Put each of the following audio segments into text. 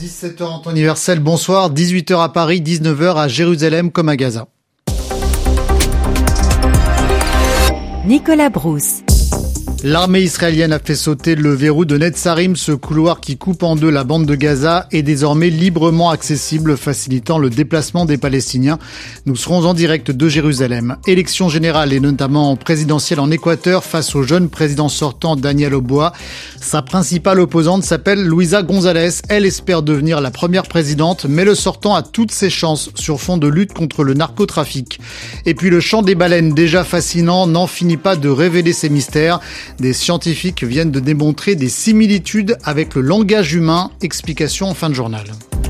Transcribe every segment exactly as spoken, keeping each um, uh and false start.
dix-sept heures en temps universel, bonsoir. dix-huit heures à Paris, dix-neuf heures à Jérusalem comme à Gaza. Nicolas Brousse. L'armée israélienne a fait sauter le verrou de Netzarim. Ce couloir qui coupe en deux la bande de Gaza est désormais librement accessible, facilitant le déplacement des Palestiniens. Nous serons en direct de Jérusalem. Élection générale et notamment présidentielle en Équateur face au jeune président sortant Daniel Oboa. Sa principale opposante s'appelle Luisa González. Elle espère devenir la première présidente, mais le sortant a toutes ses chances sur fond de lutte contre le narcotrafic. Et puis le chant des baleines, déjà fascinant, n'en finit pas de révéler ses mystères. Des scientifiques viennent de démontrer des similitudes avec le langage humain. Explication en fin de journal.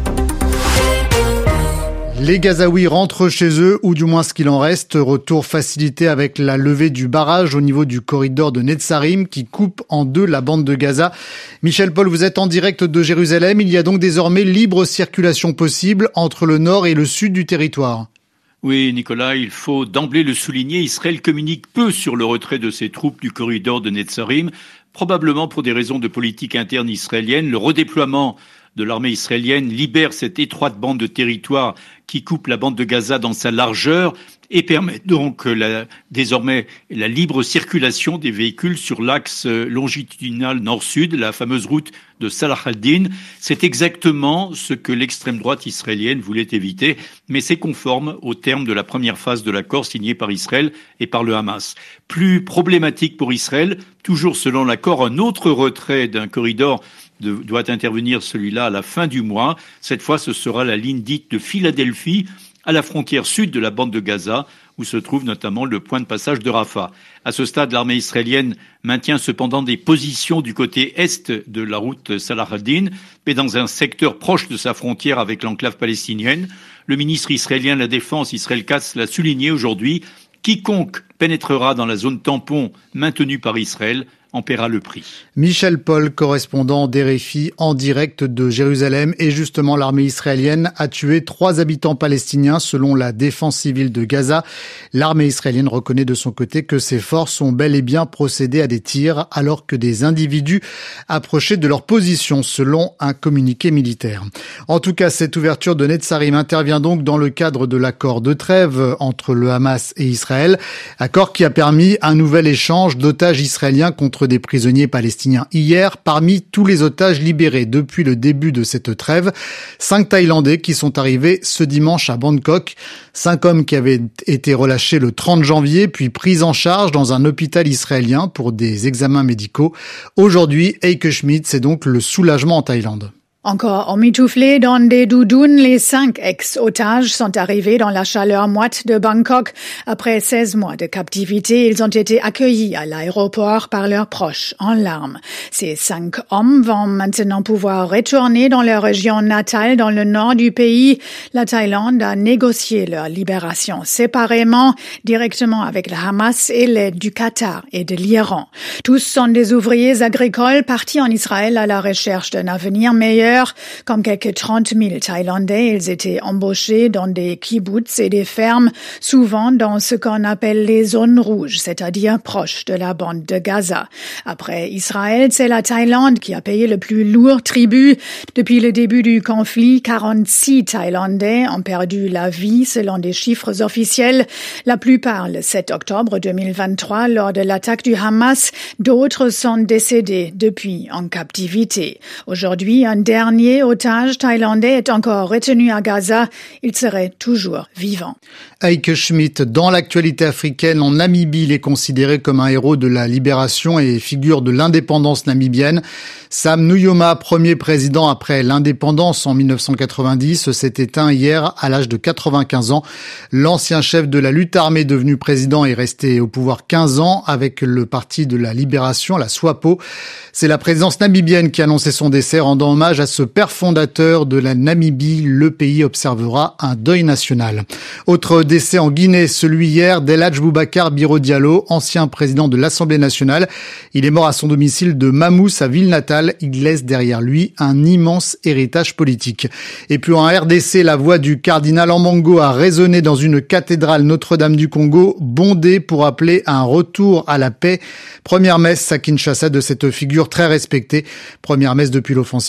Les Gazaouis rentrent chez eux, ou du moins ce qu'il en reste. Retour facilité avec la levée du barrage au niveau du corridor de Netzarim qui coupe en deux la bande de Gaza. Michel Paul, vous êtes en direct de Jérusalem. Il y a donc désormais libre circulation possible entre le nord et le sud du territoire. Oui, Nicolas, il faut d'emblée le souligner, Israël communique peu sur le retrait de ses troupes du corridor de Netzarim, probablement pour des raisons de politique interne israélienne. Le redéploiement de l'armée israélienne libère cette étroite bande de territoire qui coupe la bande de Gaza dans sa largeur et permet donc la, désormais la libre circulation des véhicules sur l'axe longitudinal nord-sud, la fameuse route de Salah al-Din. C'est exactement ce que l'extrême droite israélienne voulait éviter, mais c'est conforme aux termes de la première phase de l'accord signé par Israël et par le Hamas. Plus problématique pour Israël, toujours selon l'accord, un autre retrait d'un corridor de, doit intervenir, celui-là, à la fin du mois. Cette fois, ce sera la ligne dite de Philadelphie, à la frontière sud de la bande de Gaza, où se trouve notamment le point de passage de Rafah. À ce stade, l'armée israélienne maintient cependant des positions du côté est de la route Salah al-Din, mais dans un secteur proche de sa frontière avec l'enclave palestinienne. Le ministre israélien de la Défense, Israël Katz, l'a souligné aujourd'hui. Quiconque pénétrera dans la zone tampon maintenue par Israël en paiera le prix. Michel Paul, correspondant d'R F I en direct de Jérusalem. Et justement, l'armée israélienne a tué trois habitants palestiniens selon la défense civile de Gaza. L'armée israélienne reconnaît de son côté que ses forces ont bel et bien procédé à des tirs alors que des individus approchaient de leur position selon un communiqué militaire. En tout cas, cette ouverture de Netzarim intervient donc dans le cadre de l'accord de trêve entre le Hamas et Israël. Accord qui a permis un nouvel échange d'otages israéliens contre des prisonniers palestiniens hier. Parmi tous les otages libérés depuis le début de cette trêve, cinq Thaïlandais qui sont arrivés ce dimanche à Bangkok. Cinq hommes qui avaient été relâchés le trente janvier, puis pris en charge dans un hôpital israélien pour des examens médicaux. Aujourd'hui, Heike Schmidt, c'est donc le soulagement en Thaïlande. Encore emmitouflés dans des doudounes, les cinq ex-otages sont arrivés dans la chaleur moite de Bangkok. Après seize mois de captivité, ils ont été accueillis à l'aéroport par leurs proches en larmes. Ces cinq hommes vont maintenant pouvoir retourner dans leur région natale dans le nord du pays. La Thaïlande a négocié leur libération séparément, directement avec le Hamas et l'aide du Qatar et de l'Iran. Tous sont des ouvriers agricoles partis en Israël à la recherche d'un avenir meilleur. Comme quelques trente mille Thaïlandais, ils étaient embauchés dans des kibbutz et des fermes, souvent dans ce qu'on appelle les zones rouges, c'est-à-dire proches de la bande de Gaza. Après Israël, c'est la Thaïlande qui a payé le plus lourd tribut. Depuis le début du conflit, quarante-six Thaïlandais ont perdu la vie selon des chiffres officiels. La plupart le sept octobre deux mille vingt-trois lors de l'attaque du Hamas. D'autres sont décédés depuis en captivité. Aujourd'hui, un dernier Le dernier otage thaïlandais est encore retenu à Gaza. Il serait toujours vivant. Heike Schmidt, dans l'actualité africaine, en Namibie, il est considéré comme un héros de la libération et figure de l'indépendance namibienne. Sam Nujoma, premier président après l'indépendance en mille neuf cent quatre-vingt-dix, s'est éteint hier à l'âge de quatre-vingt-quinze ans. L'ancien chef de la lutte armée devenu président est resté au pouvoir quinze ans avec le parti de la libération, la SWAPO. C'est la présidence namibienne qui a annoncé son décès, rendant hommage à ce père fondateur de la Namibie. Le pays observera un deuil national. Autre décès en Guinée, celui hier d'El-Hadj Boubacar Biro Diallo, ancien président de l'Assemblée nationale. Il est mort à son domicile de Mamou, sa ville natale. Il laisse derrière lui un immense héritage politique. Et puis en R D C, la voix du cardinal Ambango a résonné dans une cathédrale Notre-Dame du Congo, bondée pour appeler à un retour à la paix. Première messe à Kinshasa de cette figure très respectée. Première messe depuis l'offensive sur Goma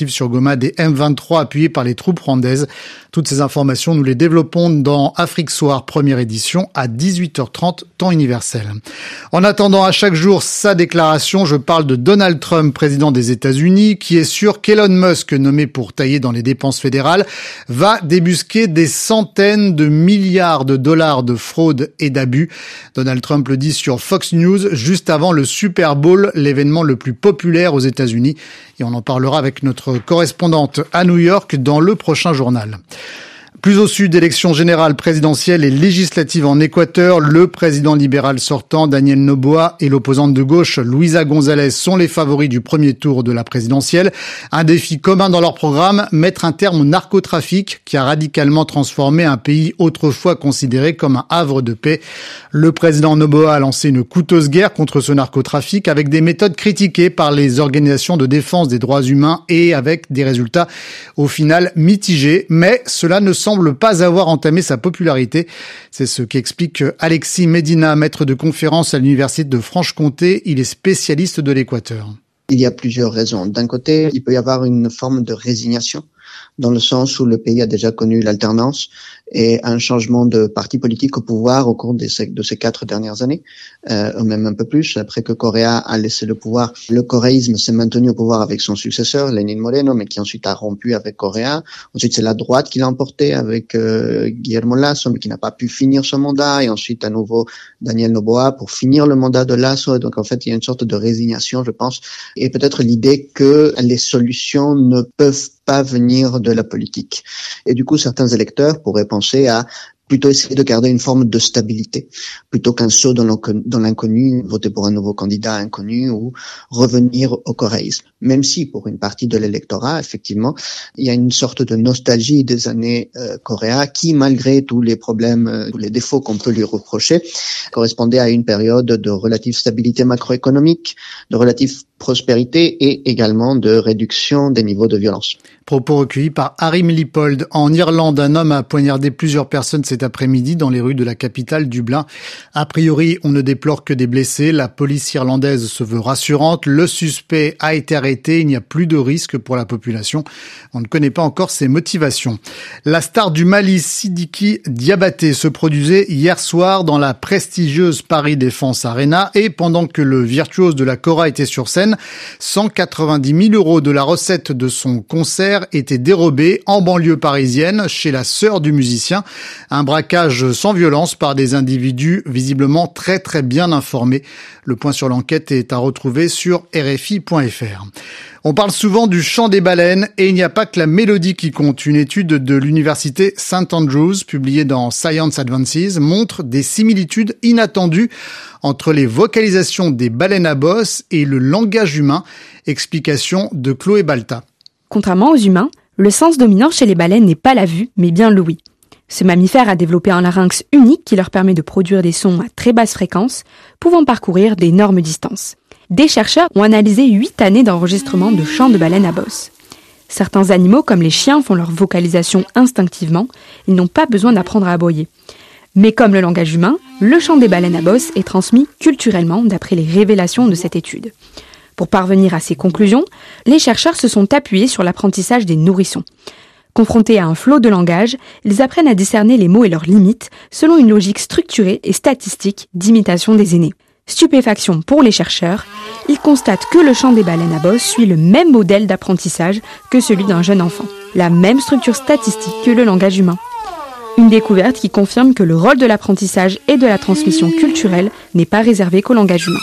commun des M vingt-trois appuyés par les troupes rwandaises. Toutes ces informations, nous les développons dans Afrique Soir, première édition, à dix-huit heures trente, temps universel. En attendant à chaque jour sa déclaration, je parle de Donald Trump, président des États-Unis, qui est sûr qu'Elon Musk, nommé pour tailler dans les dépenses fédérales, va débusquer des centaines de milliards de dollars de fraude et d'abus. Donald Trump le dit sur Fox News, juste avant le Super Bowl, l'événement le plus populaire aux États-Unis. Et on en parlera avec notre correspondante à New York dans le prochain journal. Plus au sud, élections générales, présidentielles et législatives en Équateur, le président libéral sortant, Daniel Noboa, et l'opposante de gauche, Luisa González, sont les favoris du premier tour de la présidentielle. Un défi commun dans leur programme, mettre un terme au narcotrafic qui a radicalement transformé un pays autrefois considéré comme un havre de paix. Le président Noboa a lancé une coûteuse guerre contre ce narcotrafic avec des méthodes critiquées par les organisations de défense des droits humains et avec des résultats au final mitigés. Mais cela ne semble semble pas avoir entamé sa popularité. C'est ce qu'explique Alexis Medina, maître de conférence à l'université de Franche-Comté. Il est spécialiste de l'Équateur. Il y a plusieurs raisons. D'un côté, il peut y avoir une forme de résignation, dans le sens où le pays a déjà connu l'alternance et un changement de parti politique au pouvoir au cours de ces, de ces quatre dernières années, euh, même un peu plus. Après que Correa a laissé le pouvoir, le coréisme s'est maintenu au pouvoir avec son successeur, Lenín Moreno, mais qui ensuite a rompu avec Correa. Ensuite, c'est la droite qui l'a emporté avec euh, Guillermo Lasso, mais qui n'a pas pu finir son mandat. Et ensuite, à nouveau, Daniel Noboa pour finir le mandat de Lasso. Et donc, en fait, il y a une sorte de résignation, je pense, et peut-être l'idée que les solutions ne peuvent pas venir de la politique. Et du coup, certains électeurs pourraient penser à plutôt essayer de garder une forme de stabilité, plutôt qu'un saut dans l'inconnu, voter pour un nouveau candidat inconnu ou revenir au coréisme. Même si, pour une partie de l'électorat, effectivement, il y a une sorte de nostalgie des années euh, Correa qui, malgré tous les problèmes, euh, tous les défauts qu'on peut lui reprocher, correspondait à une période de relative stabilité macroéconomique, de relative prospérité et également de réduction des niveaux de violence. Propos recueillis par Harry Lipold. En Irlande, un homme a poignardé plusieurs personnes cet après-midi dans les rues de la capitale Dublin. A priori, on ne déplore que des blessés. La police irlandaise se veut rassurante. Le suspect a été arrêté. Il n'y a plus de risque pour la population. On ne connaît pas encore ses motivations. La star du Mali, Sidiki Diabaté, se produisait hier soir dans la prestigieuse Paris Défense Arena et pendant que le virtuose de la kora était sur scène, cent quatre-vingt-dix mille euros de la recette de son concert étaient dérobés en banlieue parisienne chez la sœur du musicien. Un braquage sans violence par des individus visiblement très très bien informés. Le point sur l'enquête est à retrouver sur R F I point F R. On parle souvent du chant des baleines et il n'y a pas que la mélodie qui compte. Une étude de l'université Saint Andrews, publiée dans Science Advances, montre des similitudes inattendues entre les vocalisations des baleines à bosse et le langage humain. Explication de Chloé Balta. Contrairement aux humains, le sens dominant chez les baleines n'est pas la vue, mais bien l'ouïe. Ce mammifère a développé un larynx unique qui leur permet de produire des sons à très basse fréquence, pouvant parcourir d'énormes distances. Des chercheurs ont analysé huit années d'enregistrement de chants de baleines à bosse. Certains animaux, comme les chiens, font leur vocalisation instinctivement, ils n'ont pas besoin d'apprendre à aboyer. Mais comme le langage humain, le chant des baleines à bosse est transmis culturellement d'après les révélations de cette étude. Pour parvenir à ces conclusions, les chercheurs se sont appuyés sur l'apprentissage des nourrissons. Confrontés à un flot de langage, ils apprennent à discerner les mots et leurs limites selon une logique structurée et statistique d'imitation des aînés. Stupéfaction pour les chercheurs, ils constatent que le chant des baleines à bosse suit le même modèle d'apprentissage que celui d'un jeune enfant, la même structure statistique que le langage humain. Une découverte qui confirme que le rôle de l'apprentissage et de la transmission culturelle n'est pas réservé qu'au langage humain.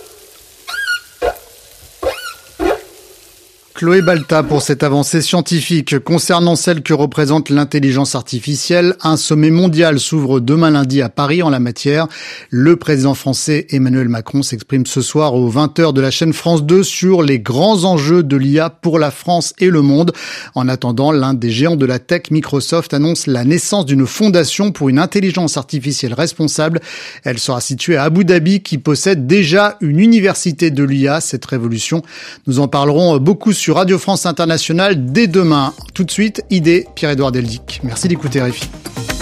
Chloé Balta pour cette avancée scientifique. Concernant celle que représente l'intelligence artificielle, un sommet mondial s'ouvre demain lundi à Paris en la matière. Le président français Emmanuel Macron s'exprime ce soir aux vingt heures de la chaîne France deux sur les grands enjeux de l'I A pour la France et le monde. En attendant, l'un des géants de la tech, Microsoft, annonce la naissance d'une fondation pour une intelligence artificielle responsable. Elle sera située à Abu Dhabi qui possède déjà une université de l'I A. Cette révolution, nous en parlerons beaucoup sur Sur Radio France Internationale dès demain. Tout de suite, idée, Pierre-Édouard Deldic. Merci d'écouter R F I.